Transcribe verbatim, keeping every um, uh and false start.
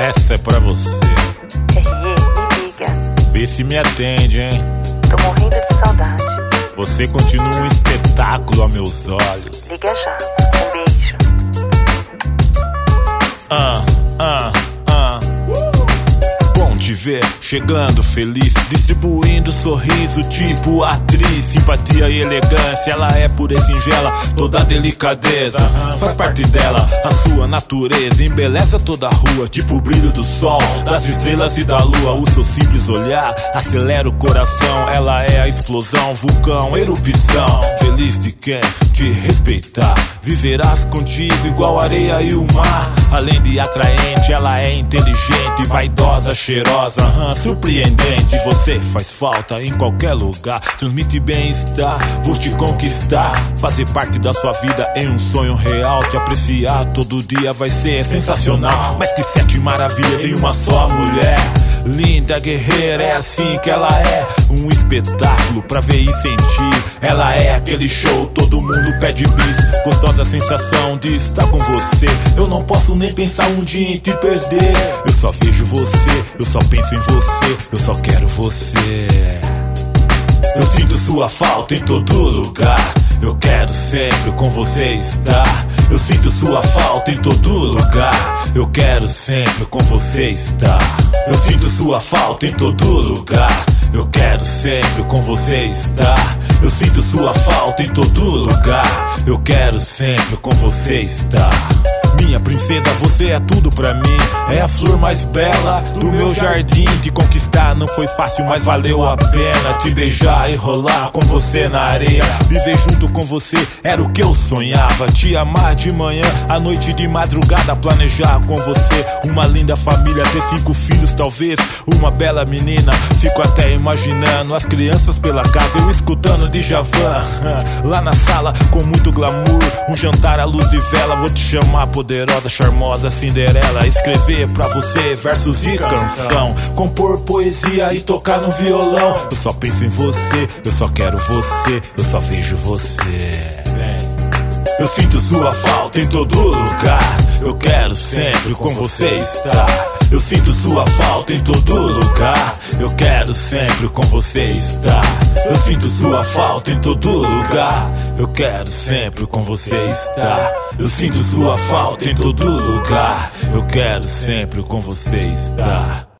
essa é pra você. R E, me liga. Vê se me atende, hein? Tô morrendo de saudade. Você continua um espetáculo aos meus olhos. Liga já. Um beijo. Ah, ah, ah. Bom te ver, chegando feliz, distribuindo sorriso tipo atriz. Simpatia e elegância, ela é pura e singela, toda delicadeza faz parte dela. A sua natureza embeleza toda a rua, tipo o brilho do sol, das estrelas e da lua. O seu simples olhar acelera o coração. Ela é a explosão, vulcão, erupção. Feliz de quem te respeitar, viverás contigo igual a areia e o mar. Além de atraente, ela é inteligente, vaidosa, cheirosa, hum, surpreendente. Você faz falta em qualquer lugar, transmite bem-estar, vou te conquistar, fazer parte da sua vida em um sonho real. Te apreciar todo dia vai ser sensacional. Mais que sete maravilhas em uma só mulher. Linda, guerreira, é assim que ela é. Um espetáculo pra ver e sentir. Ela é aquele show, todo mundo pede bis. Gostosa sensação de estar com você. Eu não posso nem pensar um dia em te perder. Eu só vejo você, eu só penso em você, eu só quero você. Eu sinto sua falta em todo lugar. Eu quero sempre com você estar. Eu sinto sua falta em todo lugar. Eu quero sempre com você estar. Eu sinto sua falta em todo lugar. Eu quero sempre com você estar. Eu sinto sua falta em todo lugar. Eu quero sempre com você estar. Minha princesa, você é tudo pra mim. É a flor mais bela do meu jardim. Te conquistar não foi fácil, mas valeu a pena. Te beijar e rolar com você na areia. Viver junto com você era o que eu sonhava. Te amar de manhã, à noite, de madrugada. Planejar com você uma linda família. Ter cinco filhos talvez, uma bela menina. Fico até imaginando as crianças pela casa, eu escutando Djavan lá na sala com muito glamour. Um jantar à luz de vela. Vou te chamar poderosa, charmosa Cinderela. Escrever pra você versos de canção, compor poesia e tocar no violão. Eu só penso em você, eu só quero você, eu só vejo você. Eu sinto sua falta em todo lugar. Eu quero sempre com você estar. Eu sinto sua falta em todo lugar. Eu quero sempre com você estar. Eu sinto sua falta em todo lugar. Eu quero sempre com você estar. Eu sinto sua falta em todo lugar. Eu quero sempre com você estar.